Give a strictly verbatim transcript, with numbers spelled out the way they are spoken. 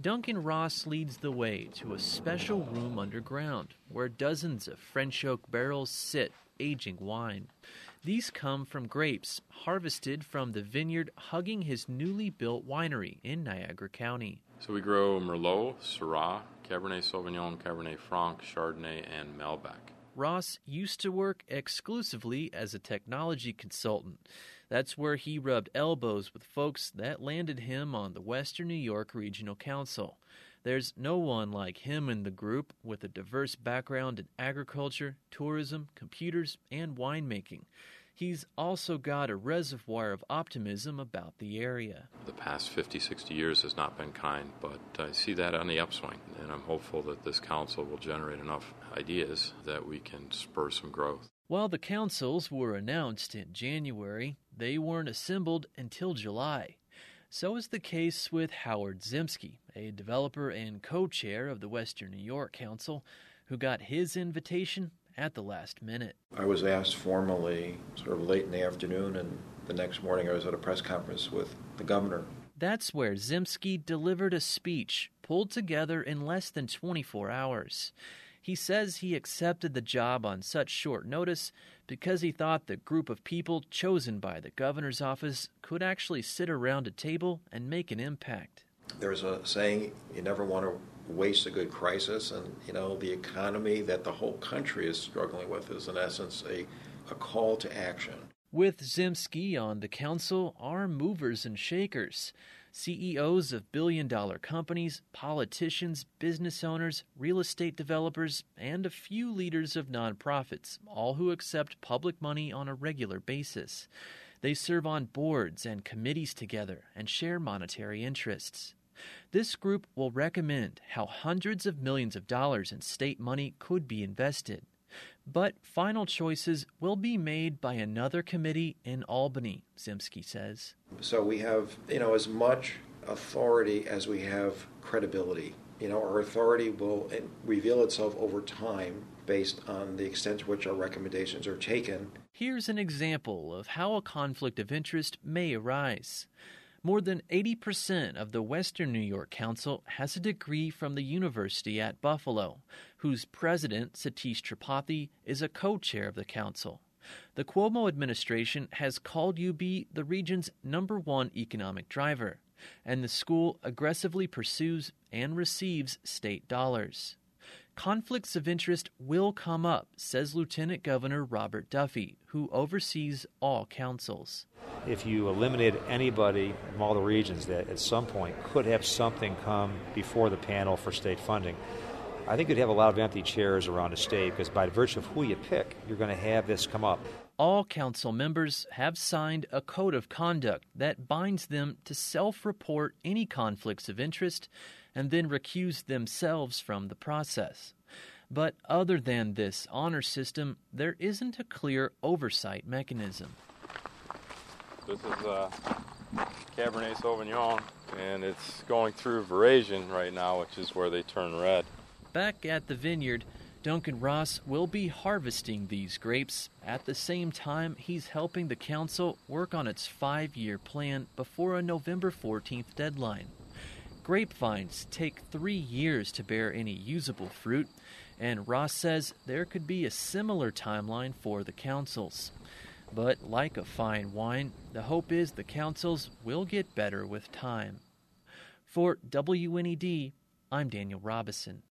Duncan Ross leads the way to a special room underground where dozens of French oak barrels sit, aging wine. These come from grapes harvested from the vineyard hugging his newly built winery in Niagara County. So we grow Merlot, Syrah, Cabernet Sauvignon, Cabernet Franc, Chardonnay, and Malbec. Ross used to work exclusively as a technology consultant. That's where he rubbed elbows with folks that landed him on the Western New York Regional Council. There's no one like him in the group with a diverse background in agriculture, tourism, computers, and winemaking. He's also got a reservoir of optimism about the area. The past fifty, sixty years has not been kind, but I see that on the upswing, and I'm hopeful that this council will generate enough ideas that we can spur some growth. While the councils were announced in January, they weren't assembled until July. So is the case with Howard Zemsky, a developer and co-chair of the Western New York Council, who got his invitation at the last minute. I was asked formally sort of late in the afternoon, and the next morning I was at a press conference with the governor. That's where Zemsky delivered a speech pulled together in less than twenty-four hours. He says he accepted the job on such short notice because he thought the group of people chosen by the governor's office could actually sit around a table and make an impact. There's a saying, you never want to waste a good crisis, and you know the economy that the whole country is struggling with is in essence a, a call to action. With Zemsky on the council are movers and shakers, C E Os of billion-dollar companies, politicians, business owners, real estate developers, and a few leaders of nonprofits, all who accept public money on a regular basis. They serve on boards and committees together and share monetary interests. This group will recommend how hundreds of millions of dollars in state money could be invested. But final choices will be made by another committee in Albany, Zemsky says. So we have, you know, as much authority as we have credibility. You know, our authority will reveal itself over time based on the extent to which our recommendations are taken. Here's an example of how a conflict of interest may arise. More than eighty percent of the Western New York Council has a degree from the University at Buffalo, whose president, Satish Tripathi, is a co-chair of the council. The Cuomo administration has called U B the region's number one economic driver, and the school aggressively pursues and receives state dollars. Conflicts of interest will come up, says Lieutenant Governor Robert Duffy, who oversees all councils. If you eliminated anybody from all the regions that at some point could have something come before the panel for state funding, I think you'd have a lot of empty chairs around the state because by virtue of who you pick, you're going to have this come up. All council members have signed a code of conduct that binds them to self-report any conflicts of interest and then recuse themselves from the process. But other than this honor system, there isn't a clear oversight mechanism. This is uh, Cabernet Sauvignon, and it's going through veraison right now, which is where they turn red. Back at the vineyard, Duncan Ross will be harvesting these grapes. At the same time, he's helping the council work on its five-year plan before a November fourteenth deadline. Grapevines take three years to bear any usable fruit, and Ross says there could be a similar timeline for the councils. But like a fine wine, the hope is the councils will get better with time. For W N E D, I'm Daniel Robison.